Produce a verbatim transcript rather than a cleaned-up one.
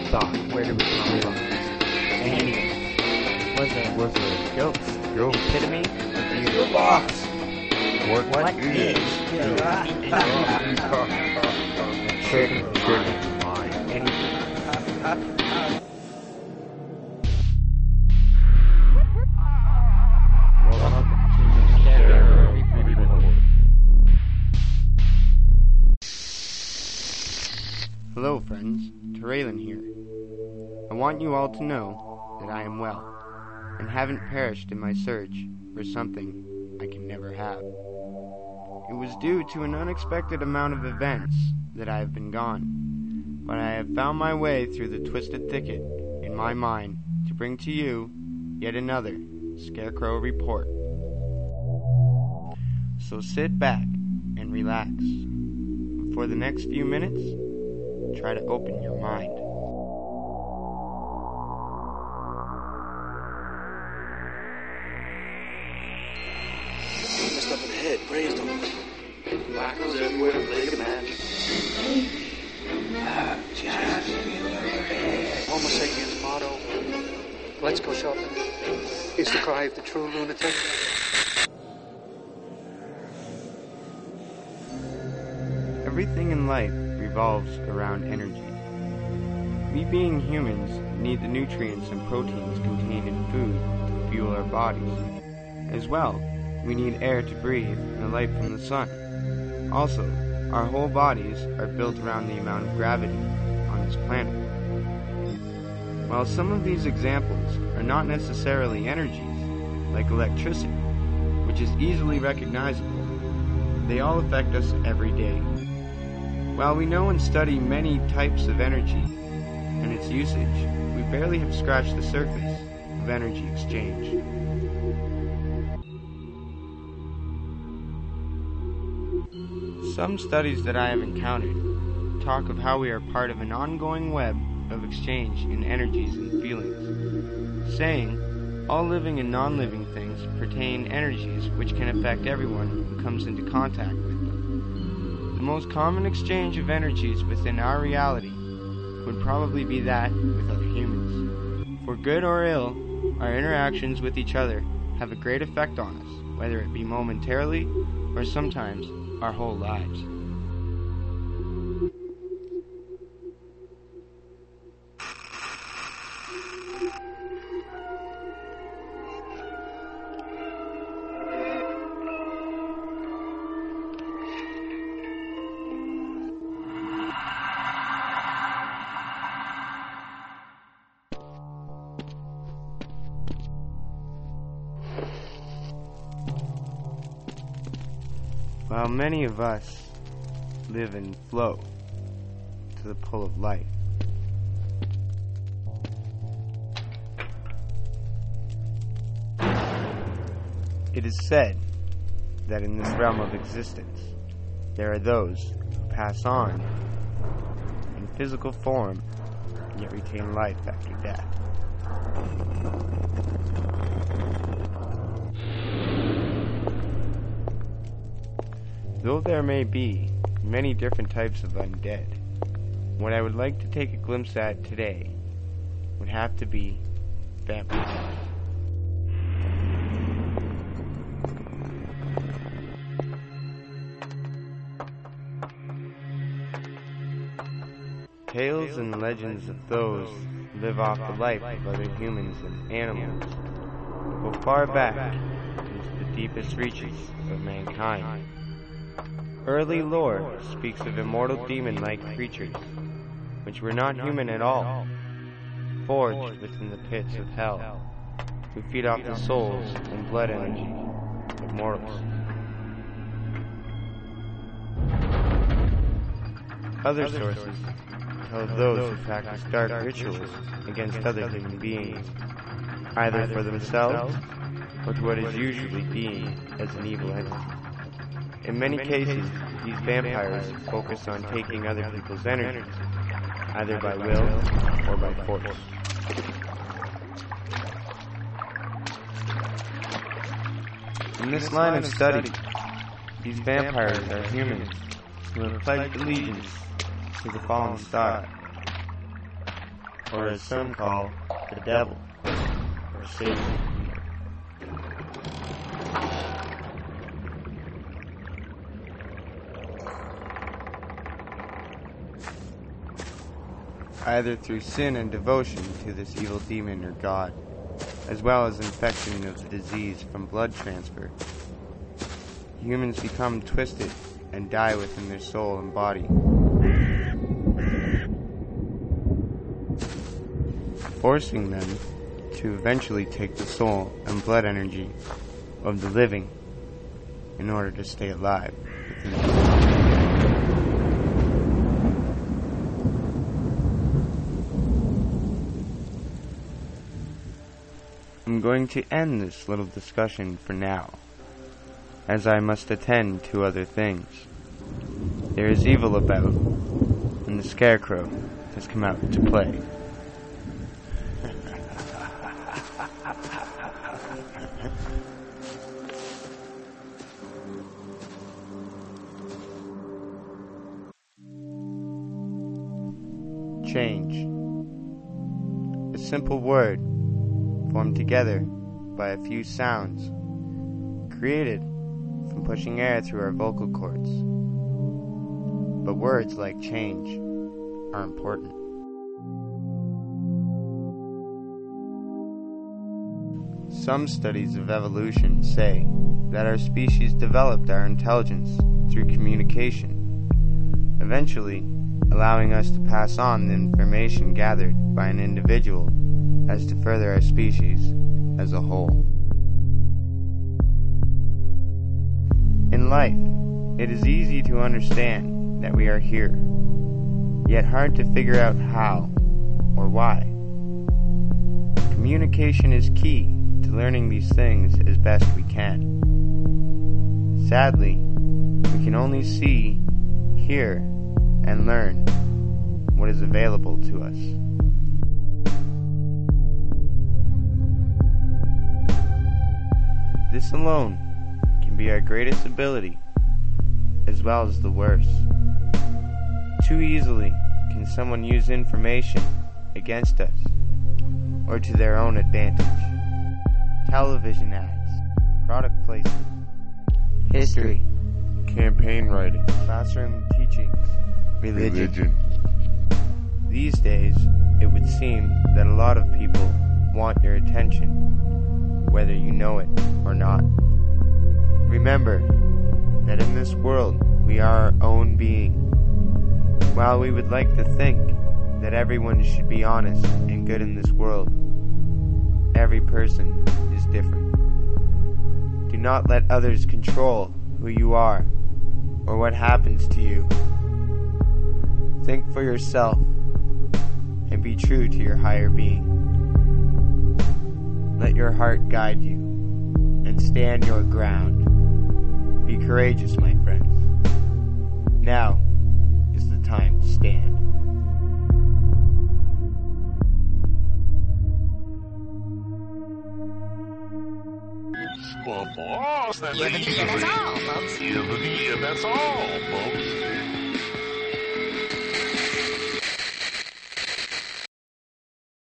thought. Where did we come from? Anything. Was it Was a ghost? ghost. Epitome? Your box. What, What is Chicken. Chicken. Mine. anything? Hello friends, Terraylan here. I want you all to know that I am well, and haven't perished in my search for something I can never have. It was due to an unexpected amount of events that I have been gone, but I have found my way through the twisted thicket in my mind to bring to you yet another Scarecrow Report. So sit back and relax. For the next few minutes, try to open your mind. Messed up in the head, grazed him. Black was everywhere, leg of man. Homo sapiens motto, let's go shopping, is the cry of the true lunatic. Everything in life revolves around energy. We being humans need the nutrients and proteins contained in food to fuel our bodies. As well, we need air to breathe and the light from the sun. Also, our whole bodies are built around the amount of gravity on this planet. While some of these examples are not necessarily energies, like electricity, which is easily recognizable, they all affect us every day. While we know and study many types of energy and its usage, we barely have scratched the surface of energy exchange. Some studies that I have encountered talk of how we are part of an ongoing web of exchange in energies and feelings, saying all living and non-living things pertain energies which can affect everyone who comes into contact with them. The most common exchange of energies within our reality would probably be that with other humans. For good or ill, our interactions with each other have a great effect on us, whether it be momentarily or sometimes our whole lives. While many of us live and flow to the pull of life, it is said that in this realm of existence there are those who pass on in physical form yet retain life after death. Though there may be many different types of undead, what I would like to take a glimpse at today would have to be vampires. Tales and legends of those who live off the life of other humans and animals go far back into the deepest reaches of mankind. Early lore speaks of immortal demon-like creatures, which were not human at all, forged within the pits of hell, who feed off the souls and blood energy of mortals. Other sources tell of those who practice dark rituals against other human beings, either for themselves or to what is usually deemed as an evil entity. In many cases, these vampires focus on taking other people's energy, either by will or by force. In this line of study, these vampires are humans who have pledged allegiance to the fallen star. or as some call, the devil, or Satan. Either through sin and devotion to this evil demon or god, as well as infection of the disease from blood transfer, humans become twisted and die within their soul and body, forcing them to eventually take the soul and blood energy of the living in order to stay alive within the I'm going to end this little discussion for now, as I must attend to other things. There is evil about, and the Scarecrow has come out to play. Change. A simple word formed together by a few sounds, created from pushing air through our vocal cords. But words like change are important. Some studies of evolution say that our species developed our intelligence through communication, eventually allowing us to pass on the information gathered by an individual as to further our species as a whole. In life, it is easy to understand that we are here, yet hard to figure out how or why. Communication is key to learning these things as best we can. Sadly, we can only see, hear, and learn what is available to us. This alone can be our greatest ability, as well as the worst. Too easily can someone use information against us, or to their own advantage. Television ads, product placement, history, Campaign writing. classroom teachings, religion. Religion. These days, it would seem that a lot of people want your attention, whether you know it or not. Remember that in this world, we are our own being. While we would like to think that everyone should be honest and good in this world, every person is different. Do not let others control who you are or what happens to you. Think for yourself and be true to your higher being. Let your heart guide you and stand your ground. Be courageous, my friends. Now is the time to stand. Well, boss, that's You're the easy. Dia, that's all, folks. You're the Dia, that's all, folks.